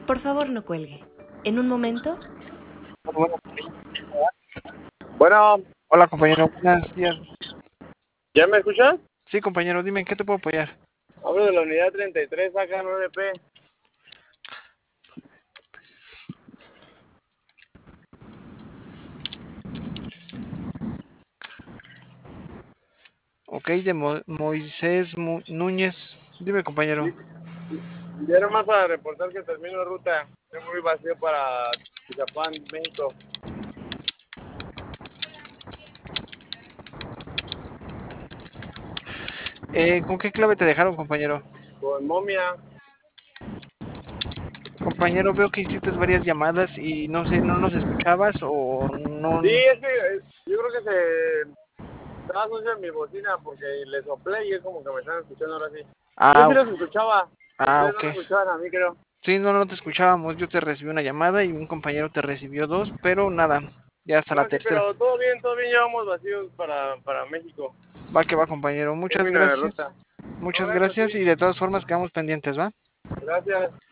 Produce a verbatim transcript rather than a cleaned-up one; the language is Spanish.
Por favor, no cuelgue. En un momento. Bueno, Hola, compañero, buenos días. ¿ya me escuchas? Sí, compañero, dime, ¿en qué te puedo apoyar? Hablo de la unidad treinta y tres, acá nueve P. Ok, de Mo- Moisés Mu- Núñez. Dime, compañero. Ya nomás para reportar que termino ruta. Estoy muy vacío para Tizapán, México. Eh, ¿con qué clave te dejaron, compañero? Con momia. Compañero, veo que hiciste varias llamadas y no sé, ¿no nos escuchabas o no? Sí, es que eh, yo creo que se estaba sucia mi bocina porque le soplé y es como que me están escuchando ahora sí. Yo Ah, sí ok. los escuchaba. Ah, Ustedes no ok. me escuchaban a mí, creo. Sí, no, no te escuchábamos. Yo te recibí una llamada y un compañero te recibió dos, pero nada, ya hasta la No, sí, tercera. pero todo bien, todo bien. Llevamos vacíos para, para México. Va que va, compañero. Muchas Termina de gracias. ruta. No, Muchas gracias a gracias y ti. de todas formas quedamos pendientes, ¿va? Gracias.